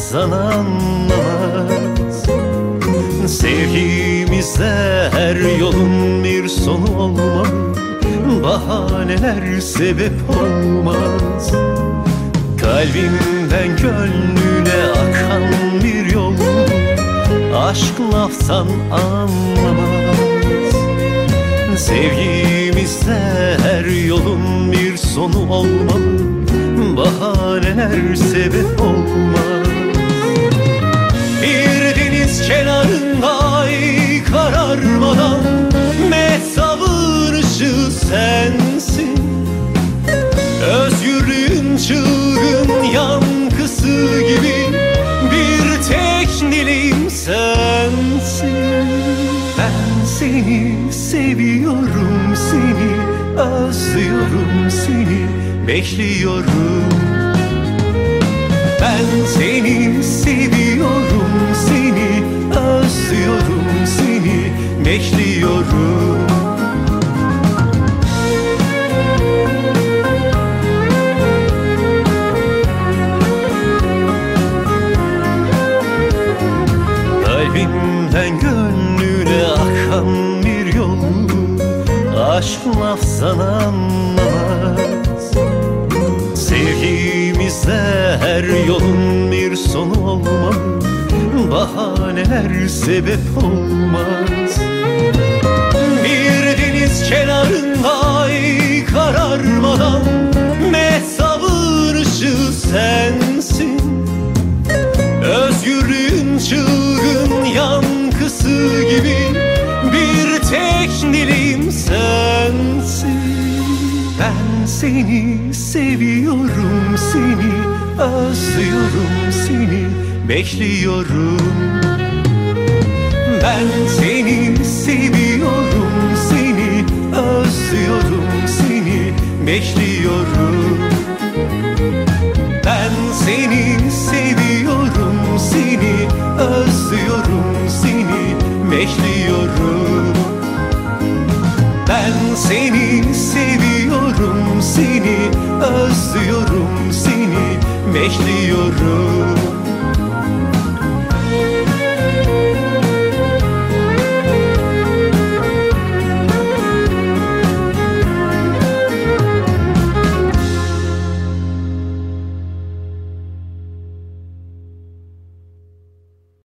lafzan anlamaz. Sevgimizde her yolun bir sonu olmalı, bahaneler sebep olmaz. Kalbimden gönlüne akan bir yol, aşk laftan anlamaz. Sevgimizde her yolun bir sonu olmalı, bahaneler sebep olmaz. Bir deniz kenarında ay kararmadan mehtapın ışığı sensin. Özgürlüğün çılgın yankısı gibi bir tek dileğim sensin. Ben seni seviyorum, seni özlüyorum, seni bekliyorum. Ben seni seviyorum, seni özlüyorum, seni bekliyorum. Kalbimden gönlüne akan bir yol, aşk lafzan anlamaz. Sevgimizde her yolun bir sonu olmalı, bahaneler sebep olmaz. Bir deniz kenarında ay kararmadan mehtapın ışığı sensin. Özgürlüğün çılgın yankısı gibi bir tek dileğim sensin. Ben seni seviyorum, seni özlüyorum, seni bekliyorum. Ben seni seviyorum, seni özlüyorum, seni bekliyorum. Ben seni seviyorum, seni özlüyorum, seni bekliyorum. Ben seni seviyorum, seni özlüyorum, seni bekliyorum.